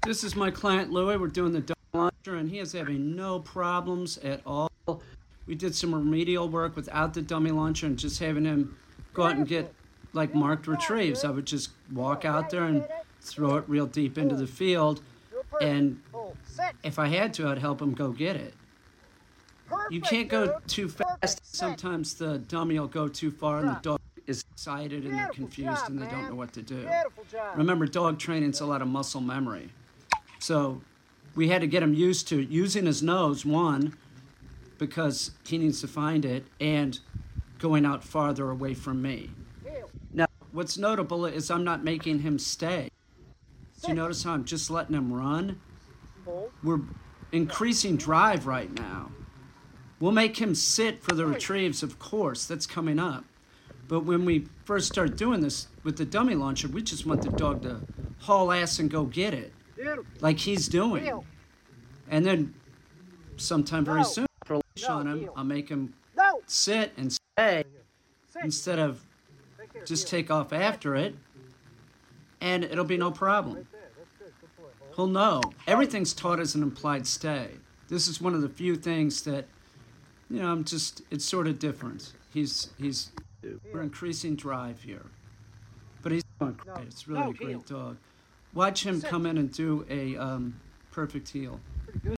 This is my client Louie. We're doing the dummy launcher, and he is having no problems at all. We did some remedial work without the dummy launcher and just having him go out and get like marked retrieves. I would just walk out there and throw it real deep into the field, and if I had to, I'd help him go get it. You can't go too fast. Sometimes the dummy will go too far and the dog is excited and they're confused and they don't know what to do. Remember, dog training's a lot of muscle memory. So we had to get him used to using his nose, one, because he needs to find it, and going out farther away from me. Now, what's notable is I'm not making him stay. Do you notice how I'm just letting him run? We're increasing drive right now. We'll make him sit for the retrieves, of course, that's coming up. But when we first start doing this with the dummy launcher, we just want the dog to haul ass and go get it, like he's doing. And then sometime very soon, I'll put a leash on him, I'll make him sit and stay instead of just take off after it, and it'll be no problem. He'll know. Everything's taught as an implied stay. This is one of the few things that, it's sort of different. We're increasing drive here. But he's doing great. It's really a great dog. Watch him come in and do a perfect heel.